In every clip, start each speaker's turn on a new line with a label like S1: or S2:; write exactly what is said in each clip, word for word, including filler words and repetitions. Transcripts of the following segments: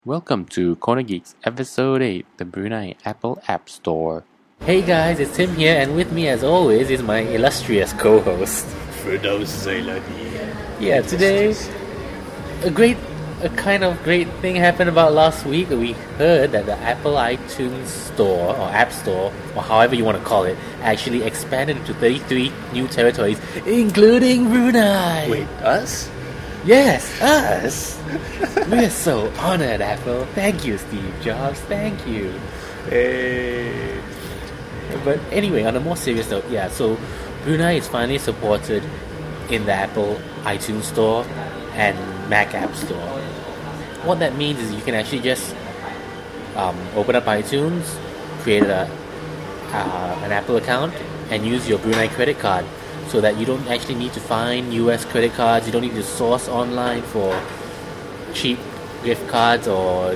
S1: Welcome to Corner Geeks Episode eight, the Brunei Apple App Store. Hey guys, it's Tim here, and with me as always is my illustrious co-host,
S2: Firdaus Zailani.
S1: Yeah, today, a great, a kind of great thing happened about last week. We heard that the Apple iTunes Store, or App Store, or however you want to call it, actually expanded into thirty-three new territories, including Brunei.
S2: Wait, us?
S1: Yes, us. We're so honored, Apple. Thank you, Steve Jobs. Thank you.
S2: Hey.
S1: But anyway, on a more serious note, yeah, so Brunei is finally supported in the Apple iTunes Store and Mac App Store. What that means is you can actually just um, open up iTunes, create a, uh, an Apple account, and use your Brunei credit card, so that you don't actually need to find U S credit cards. You don't need to source online for cheap gift cards or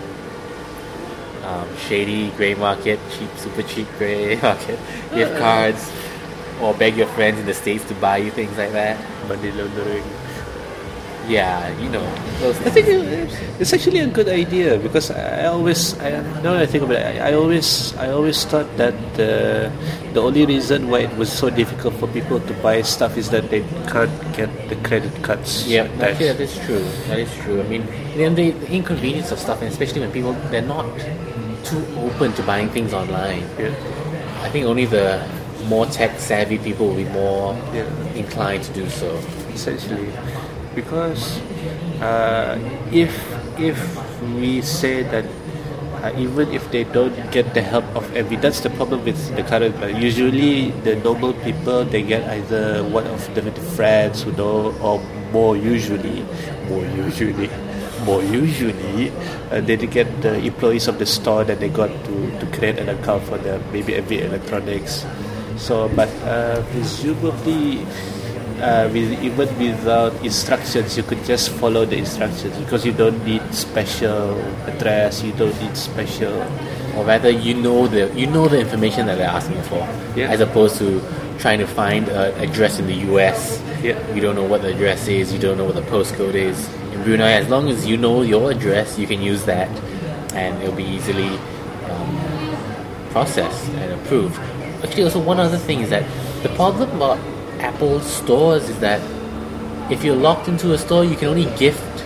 S1: um, shady grey market, cheap, super cheap grey market gift cards, or beg your friends in the States to buy you things like that.
S2: Money laundering.
S1: Yeah, you know, those
S2: I think it- it's actually a good idea because I always, I, now that I think about it, I, I always, I always thought that the the only reason why it was so difficult for people to buy stuff is that they can't get the credit cards.
S1: Yeah,
S2: attached.
S1: actually that is true. That is true. I mean, then the, the inconvenience of stuff, and especially when people, they're not too open to buying things online.
S2: Yeah.
S1: I think only the more tech savvy people will be more
S2: Yeah.
S1: inclined to do so.
S2: Essentially, because uh, if if we say that uh, even if they don't get the help of every, that's the problem with the current. Uh, usually, the normal people, they get either one of the, the friends who know, or more usually, more usually, more usually, uh, they get the employees of the store that they got to, to create an account for them. Maybe every electronics. So, but uh, presumably. Uh, with, even without instructions, you could just follow the instructions because you don't need special address, you don't need special.
S1: Or rather, you know the you know the information that they're asking for,
S2: Yeah.
S1: as opposed to trying to find an address in the U S.
S2: Yeah.
S1: You don't know what the address is. You don't know what the postcode is. In Brunei, as long as you know your address, you can use that, and it'll be easily um, processed and approved. Actually, also one other thing is that the problem about Apple stores is that if you're locked into a store, you can only gift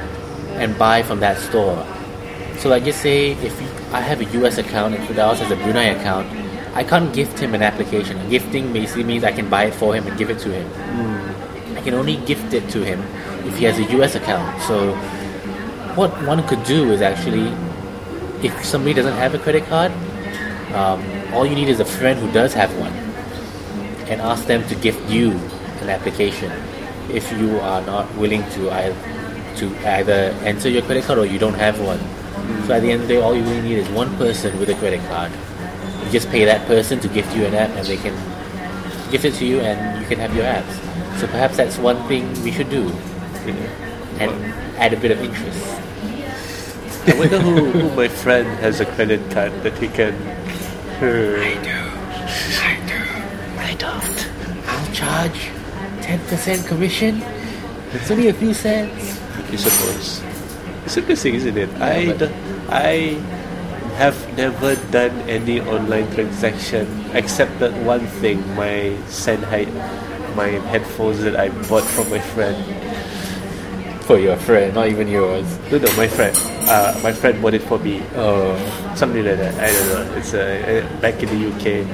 S1: and buy from that store. So like just say if you, I have a U S account and Firdaus has a Brunei account, I can't gift him an application. Gifting basically means I can buy it for him and give it to him. I can only gift it to him if he has a U S account. So what one could do is actually, if somebody doesn't have a credit card, um, all you need is a friend who does have one, and ask them to gift you an application if you are not willing to either, to either enter your credit card or you don't have one. So at the end of the day, all you really need is one person with a credit card. You just pay that person to gift you an app, and they can gift it to you, and you can have your apps. So perhaps that's one thing we should do,
S2: You know?
S1: and add a bit of interest.
S2: I wonder who, who my friend has a credit card that he can.
S1: I do. I do. I don't. I'll charge ten percent commission. It's only a few cents.
S2: You suppose. It's interesting, isn't it? I,
S1: but-
S2: don't- I have never done any online transaction except that one thing, my Sennheiser, my headphones that I bought from my friend.
S1: For your friend, not even yours.
S2: No, no, my friend. Uh, my friend bought it for me.
S1: Oh,
S2: Something like that. I don't know. It's uh, uh, back in the U K.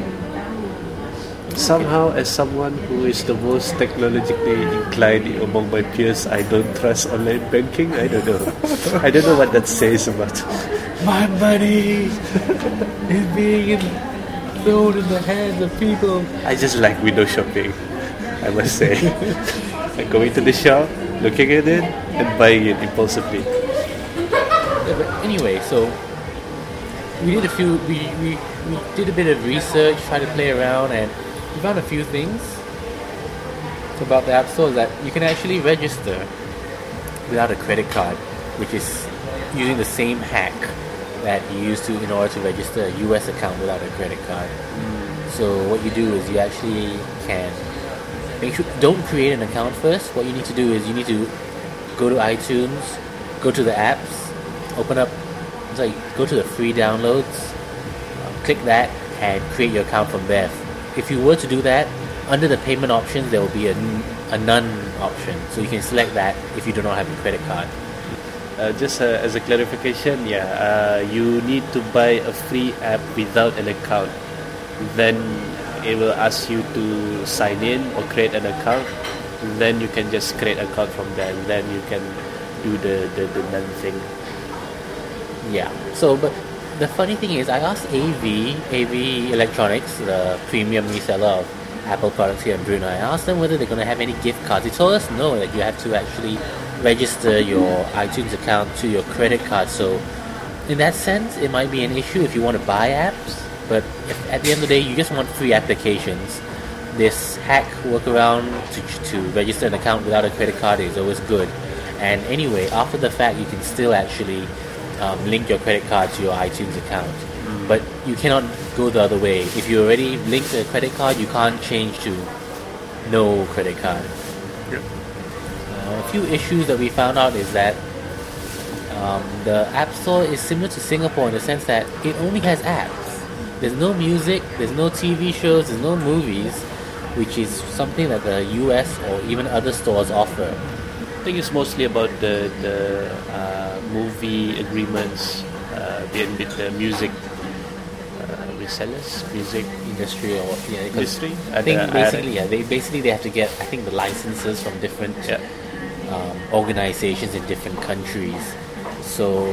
S2: Somehow, as someone who is the most technologically inclined among my peers, I don't trust online banking. I don't know. I don't know what that says about.
S1: my money is being thrown in the hands of people.
S2: I just like window shopping, I must say. Like going to the shop, looking at it, and buying it impulsively.
S1: Yeah, but anyway, so we did a few. We, we we did a bit of research, tried to play around, and we found a few things about the App Store that you can actually register without a credit card, which is using the same hack that you use to in order to register a U S account without a credit card. So what you do is you actually can make sure don't create an account first. What you need to do is you need to go to iTunes, go to the apps, open up, sorry, go to the free downloads, um, click that, and create your account from there. If you were to do that, under the payment options, there will be a, a none option. So you can select that if you do not have a credit card.
S2: Uh, just uh, as a clarification, yeah, uh, you need to buy a free app without an account. Then it will ask you to sign in or create an account. Then you can just create an account from there. And then you can do the, the, the none thing.
S1: Yeah. So, but the funny thing is, I asked A V, A V Electronics, the premium reseller of Apple products here in Brunei. I asked them whether they're going to have any gift cards. They told us no, that you have to actually register your iTunes account to your credit card. So in that sense, it might be an issue if you want to buy apps, but if at the end of the day you just want free applications, this hack workaround to, to register an account without a credit card is always good. And anyway, after the fact, you can still actually um, link your credit card to your iTunes account. Mm. But you cannot go the other way. If you already linked a credit card, you can't change to no credit card.
S2: Yep.
S1: Uh, a few issues that we found out is that um, the App Store is similar to Singapore in the sense that it only has apps. There's no music, there's no T V shows, there's no movies, which is something that the U S or even other stores offer.
S2: I think it's mostly about the the uh, movie agreements, uh, with the music uh, resellers, music
S1: industry, or yeah,
S2: industry.
S1: I think
S2: uh,
S1: basically, yeah, they basically they have to get I think the licenses from different
S2: yeah.
S1: um, organizations in different countries. So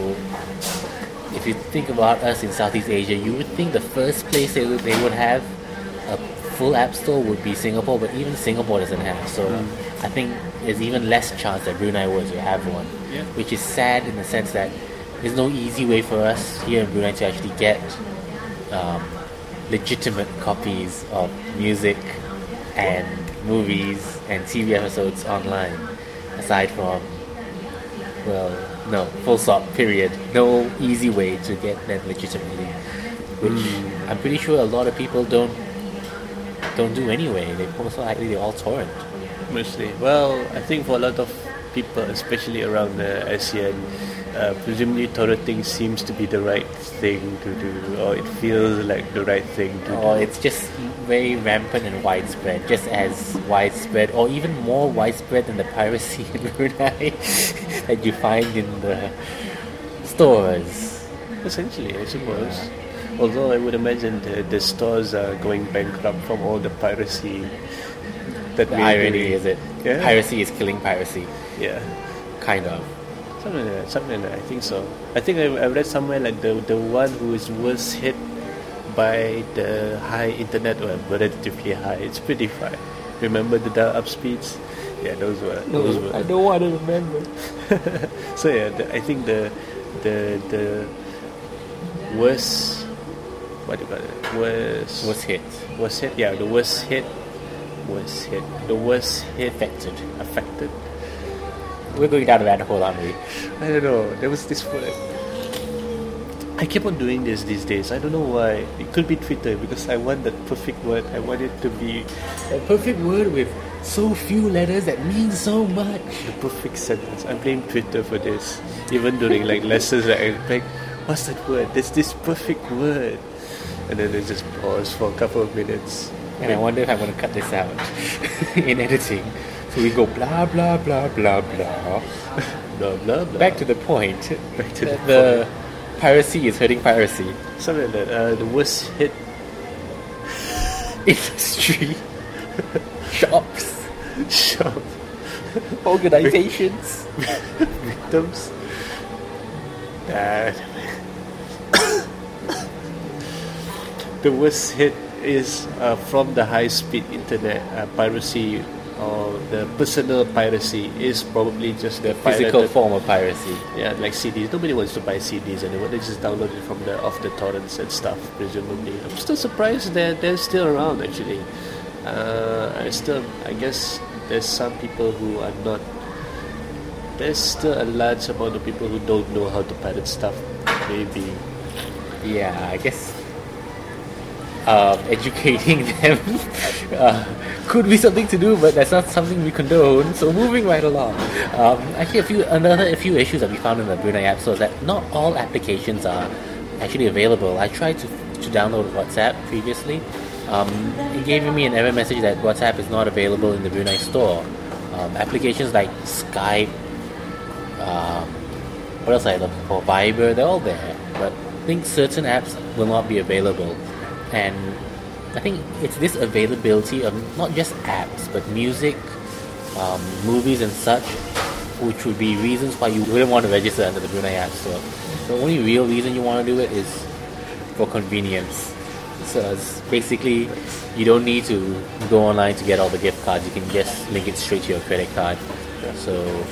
S1: if you think about us in Southeast Asia, you would think the first place they would, they would have a full app store would be Singapore, but even Singapore doesn't have. So mm. I think there's even less chance that Brunei were to have one,
S2: yeah.
S1: which is sad in the sense that there's no easy way for us here in Brunei to actually get um, legitimate copies of music and movies and T V episodes online, aside from, well, no, full stop, period. No easy way to get them legitimately, which mm. I'm pretty sure a lot of people don't don't do anyway. They most likely they're all torrent.
S2: Mostly. Well, I think for a lot of people, especially around the ASEAN, uh, presumably torrenting seems to be the right thing to do, or it feels like the right thing to
S1: or
S2: do.
S1: It's just very rampant and widespread, just as widespread, or even more widespread than the piracy in Brunei that you find in the stores.
S2: Essentially, I suppose. Although I would imagine the, the stores are going bankrupt from all the piracy. That
S1: the irony
S2: doing.
S1: Is it?
S2: Yeah.
S1: Piracy is killing piracy.
S2: Yeah.
S1: Kind of.
S2: Something like that. Something like that. I think so. I think I, I read somewhere like the the one who is worst hit by the high internet, or relatively high. It's pretty high. Remember the dial-up speeds? Yeah, those were.
S1: No,
S2: those were.
S1: I don't want to remember.
S2: So yeah, the, I think the the the worst. What do you call it? Worst.
S1: Worst hit.
S2: Worst hit. Yeah, the worst hit. Worst hit. The worst hit.
S1: Affected.
S2: Affected.
S1: We're going down a rabbit hole, aren't we?
S2: I don't know. There was this word. I keep on doing this these days. I don't know why. It could be Twitter, because I want that perfect word. I want it to be
S1: a perfect word with so few letters that means so much.
S2: The perfect sentence. I blame Twitter for this. Even during like lessons, like, I'm like, what's that word? There's this perfect word. And then they just pause for a couple of minutes.
S1: And I wonder if I'm going to cut this out in editing. So we go blah, blah, blah, blah, blah.
S2: Blah, blah, blah.
S1: Back to the point.
S2: Back to the,
S1: the
S2: point.
S1: Piracy is hurting piracy.
S2: Something like that. Uh, the worst hit
S1: industry. Shops.
S2: Shops.
S1: Organizations.
S2: Victims. Uh, the worst hit is uh, from the high-speed internet uh, piracy, or the personal piracy is probably just the
S1: physical
S2: pirated,
S1: form of piracy.
S2: Yeah, like C Ds. Nobody wants to buy C Ds anymore. They just download it from the off the torrents and stuff. Presumably, I'm still surprised that they're still around. Actually, uh, I still, I guess, there's some people who are not. There's still a large amount of people who don't know how to pirate stuff. Maybe.
S1: Yeah, I guess. um, educating them uh, could be something to do, but that's not something we condone. So moving right along, um, actually, a few another a few issues that we found in the Brunei App Store is that not all applications are actually available. I tried to to download WhatsApp previously. Um, it gave me an error message that WhatsApp is not available in the Brunei store. Um, applications like Skype, uh, what else I look for, Viber, they're all there, but I think certain apps will not be available. And I think it's this availability of not just apps, but music, um, movies and such, which would be reasons why you wouldn't want to register under the Brunei App Store. The only real reason you want to do it is for convenience. So it's basically, you don't need to go online to get all the gift cards. You can just link it straight to your credit card. So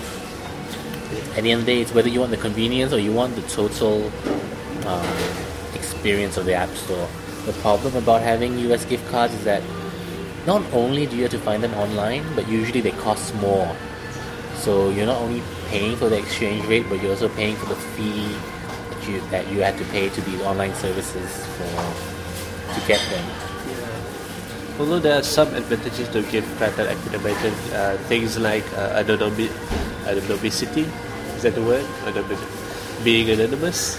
S1: at the end of the day, it's whether you want the convenience or you want the total um, experience of the App Store. The problem about having U S gift cards is that not only do you have to find them online, but usually they cost more. So you're not only paying for the exchange rate, but you're also paying for the fee that you, that you have to pay to these online services for to get them.
S2: Yeah. Although there are some advantages to gift card that I could imagine, uh, things like uh, anonymity, anonymity, is that the word? Anonymity. Being anonymous.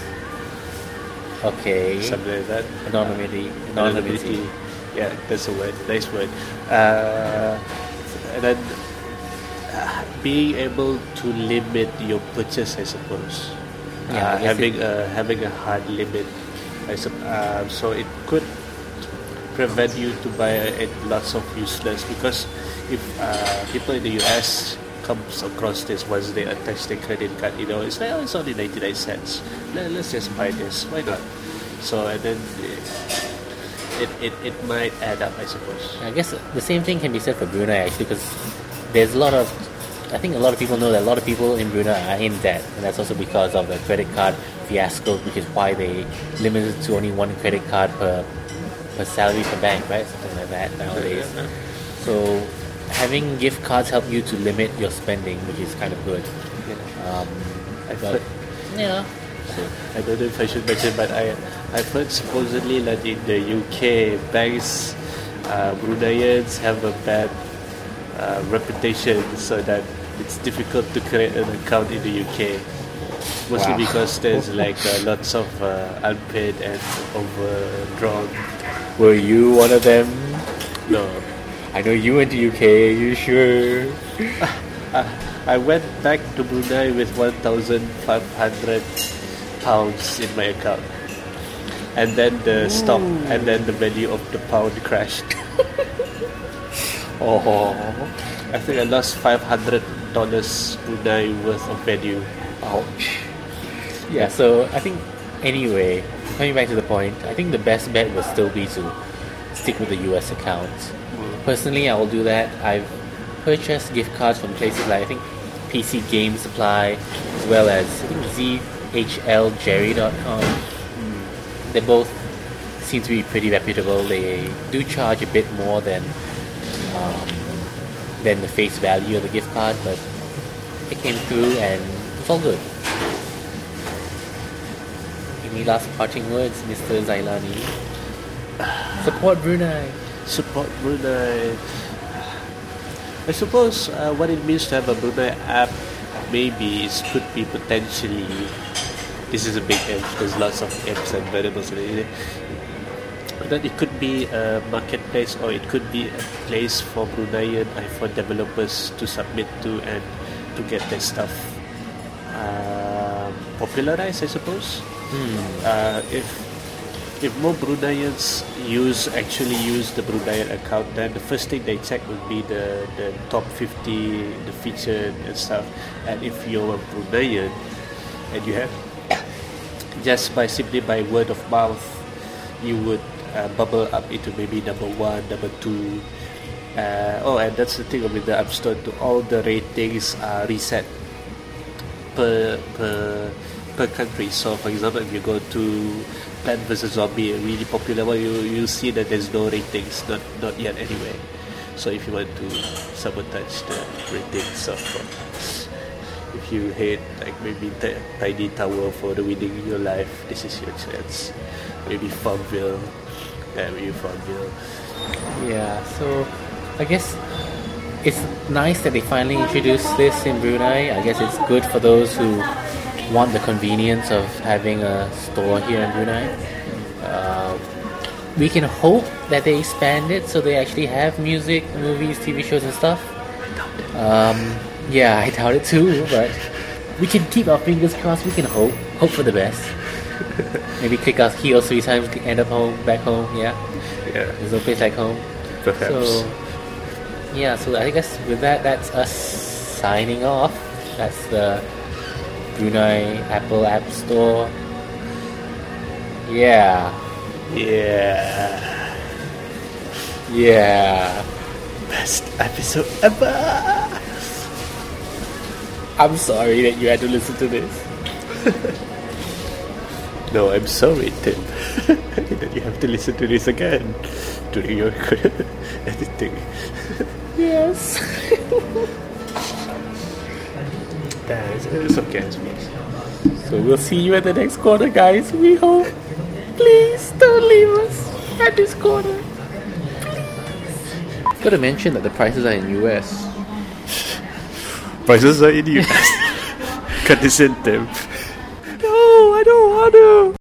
S1: Okay.
S2: Something like that.
S1: Anonymity.
S2: Anonymity. Anonymity. Yeah, that's a word. Nice word. Uh, and then uh, being able to limit your purchase, I suppose.
S1: Yeah,
S2: uh,
S1: I
S2: having
S1: it,
S2: a having a hard limit. I sup- uh, so it could prevent you to buy uh, lots of useless, because if uh, people in the U S comes across this once they attach their credit card, you know, it's like, oh, it's only ninety-nine cents. Let, let's just buy this. Why not? So and then it, it, it might add up, I suppose.
S1: I guess the same thing can be said for Brunei actually, because there's a lot of, I think a lot of people know that a lot of people in Brunei are in debt, and that's also because of the credit card fiasco, which is why they limited it to only one credit card per per salary per bank, right? Something like that nowadays. So having gift cards help you to limit your spending, which is kind of good. Um,
S2: I've
S1: but,
S2: heard,
S1: yeah. So,
S2: I don't know if I should mention, but I I've heard supposedly that in the U K banks, uh, Bruneians have a bad uh, reputation, so that it's difficult to create an account in the U K. Mostly
S1: wow.
S2: because there's like uh, lots of uh, unpaid and overdrawn.
S1: Were you one of them?
S2: No.
S1: I know you went to U K, are you sure?
S2: I, I went back to Brunei with one thousand five hundred pounds in my account. And then the Ooh. stock and then the value of the pound crashed.
S1: Oh,
S2: I think I lost five hundred dollars Brunei worth of value.
S1: Ouch. Yeah, so I think, anyway, coming back to the point, I think the best bet would still be to stick with the U S account. Mm. Personally, I will do that. I've purchased gift cards from places like, I think, P C Game Supply, as well as I think Z H L Jerry dot com. Mm. They both seem to be pretty reputable. They do charge a bit more than um, than the face value of the gift card, but it came through and it's all good. Any last parting words, Mister Zailani? Support Brunei.
S2: Support Brunei. I suppose uh, what it means to have a Brunei app maybe is could be potentially, this is a big if, there's lots of ifs and variables in it, that it could be a marketplace, or it could be a place for Bruneian iPhone developers to submit to and to get their stuff uh, popularized, I suppose.
S1: Hmm.
S2: Uh, if if more Bruneians use actually use the Bruneian account, then the first thing they check would be the, the top fifty, the featured and stuff. And if you're a Bruneian and you have just by simply by word of mouth, you would uh, bubble up into maybe number one, number two. Uh, oh, and that's the thing with the App Store. To all the ratings are reset per per per country. So, for example, if you go to Plant versus. Zombie, a really popular one, you you'll see that there's no ratings, not not yet anyway. So, if you want to sabotage the ratings of, uh, if you hate like maybe t- Tiny Tower for the winning in your life, this is your chance. Maybe Farmville Where are you from? You know.
S1: Yeah, so I guess it's nice that they finally introduced this in Brunei. I guess it's good for those who want the convenience of having a store here in Brunei. Uh, we can hope that they expand it so they actually have music, movies, T V shows and stuff. Um, yeah, I doubt it too, but we can keep our fingers crossed. We can hope, hope for the best. Maybe click our heels three times, end up home, back home. Yeah,
S2: Yeah.
S1: there's no place like home.
S2: Perhaps.
S1: So, yeah, so I guess with that, that's us signing off. That's the Brunei Apple App Store. Yeah.
S2: Yeah.
S1: Yeah.
S2: Best episode ever.
S1: I'm sorry that you had to listen to this.
S2: No, I'm sorry, Tim, that you have to listen to this again during your editing.
S1: Yes.
S2: That is, it's okay, I suppose.
S1: So we'll see you at the next quarter, guys. We hope. Please don't leave us at this quarter. Please. Got to mention that the prices are in U S.
S2: Prices are in U S. Cut this in, Tim.
S1: No, I don't want to.